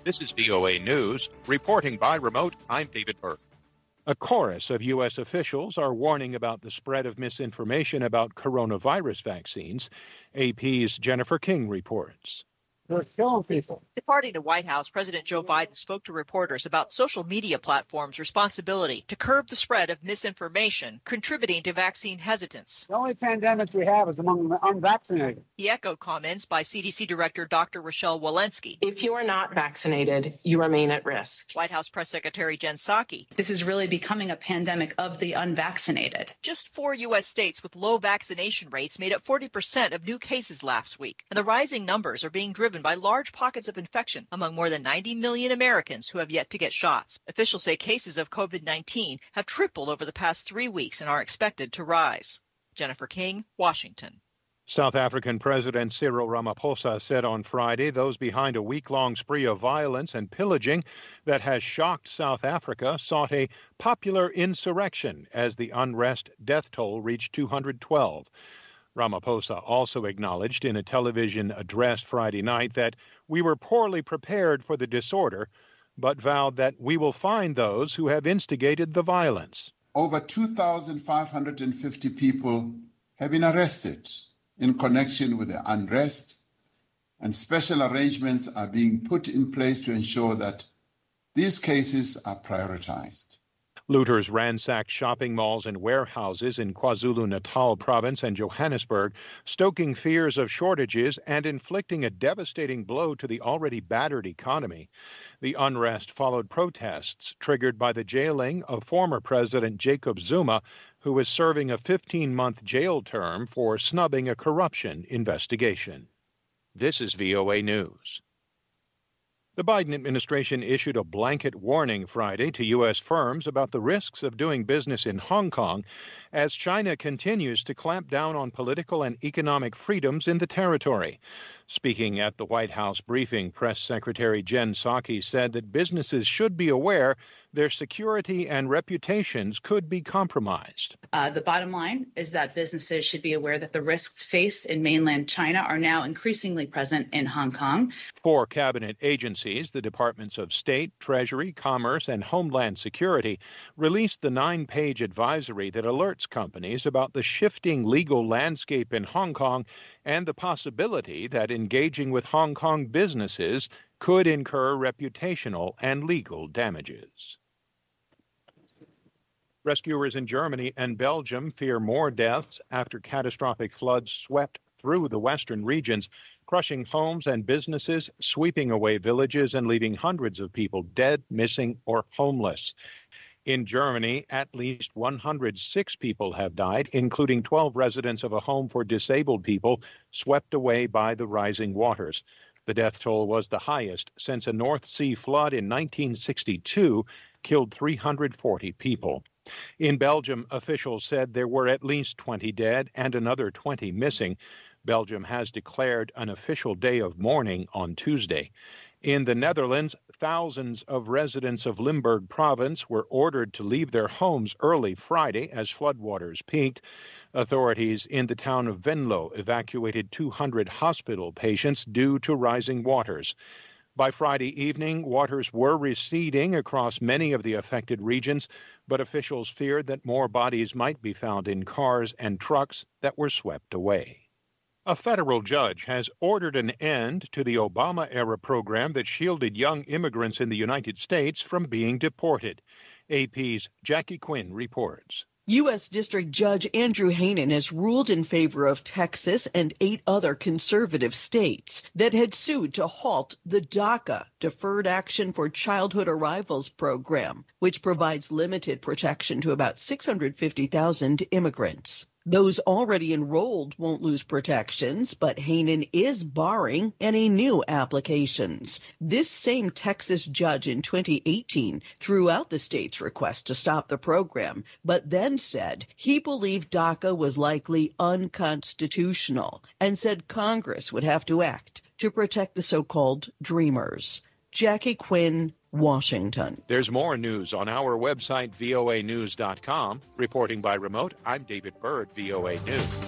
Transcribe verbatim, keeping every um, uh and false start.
This is V O A News. Reporting by remote, I'm David Burke. A chorus of U S officials are warning about the spread of misinformation about coronavirus vaccines. A P's Jennifer King reports. They're killing people. Departing the White House, President Joe Biden spoke to reporters about social media platforms' responsibility to curb the spread of misinformation, contributing to vaccine hesitance. The only pandemic we have is among the unvaccinated. He echoed comments by C D C Director Doctor Rochelle Walensky. If you are not vaccinated, you remain at risk. White House Press Secretary Jen Psaki. This is really becoming a pandemic of the unvaccinated. Just four U S states with low vaccination rates made up forty percent of new cases last week, and the rising numbers are being driven by large pockets of infection among more than ninety million Americans who have yet to get shots. Officials say cases of COVID nineteen have tripled over the past three weeks and are expected to rise. Jennifer King, Washington. South African President Cyril Ramaphosa said on Friday those behind a week-long spree of violence and pillaging that has shocked South Africa sought a popular insurrection as the unrest death toll reached two hundred twelve. Ramaphosa also acknowledged in a television address Friday night that we were poorly prepared for the disorder, but vowed that we will find those who have instigated the violence. Over two thousand five hundred fifty people have been arrested in connection with the unrest, and special arrangements are being put in place to ensure that these cases are prioritized. Looters ransacked shopping malls and warehouses in KwaZulu-Natal province and Johannesburg, stoking fears of shortages and inflicting a devastating blow to the already battered economy. The unrest followed protests triggered by the jailing of former President Jacob Zuma, who is serving a fifteen-month jail term for snubbing a corruption investigation. This is V O A News. The Biden administration issued a blanket warning Friday to U S firms about the risks of doing business in Hong Kong as China continues to clamp down on political and economic freedoms in the territory. Speaking at the White House briefing, Press Secretary Jen Psaki said that businesses should be aware their security and reputations could be compromised. Uh, the bottom line is that businesses should be aware that the risks faced in mainland China are now increasingly present in Hong Kong. Four cabinet agencies, the Departments of State, Treasury, Commerce, and Homeland Security, released the nine-page advisory that alerts companies about the shifting legal landscape in Hong Kong and the possibility that engaging with Hong Kong businesses could incur reputational and legal damages. Rescuers in Germany and Belgium fear more deaths after catastrophic floods swept through the western regions, crushing homes and businesses, sweeping away villages, and leaving hundreds of people dead, missing, or homeless. In Germany, at least one hundred six people have died, including twelve residents of a home for disabled people swept away by the rising waters. The death toll was the highest since a North Sea flood in nineteen sixty-two killed three hundred forty people. In Belgium, officials said there were at least twenty dead and another twenty missing. Belgium has declared an official day of mourning on Tuesday. In the Netherlands, thousands of residents of Limburg province were ordered to leave their homes early Friday as floodwaters peaked. Authorities in the town of Venlo evacuated two hundred hospital patients due to rising waters. By Friday evening, waters were receding across many of the affected regions, but officials feared that more bodies might be found in cars and trucks that were swept away. A federal judge has ordered an end to the Obama-era program that shielded young immigrants in the United States from being deported. A P's Jackie Quinn reports. U S District Judge Andrew Hanen has ruled in favor of Texas and eight other conservative states that had sued to halt the DACA, Deferred Action for Childhood Arrivals program, which provides limited protection to about six hundred fifty thousand immigrants. Those already enrolled won't lose protections, but Hanen is barring any new applications. This same Texas judge in twenty eighteen threw out the state's request to stop the program, but then said he believed DACA was likely unconstitutional and said Congress would have to act to protect the so-called Dreamers. Jackie Quinn, Washington. There's more news on our website, V O A news dot com. Reporting by remote, I'm David Byrd, V O A News.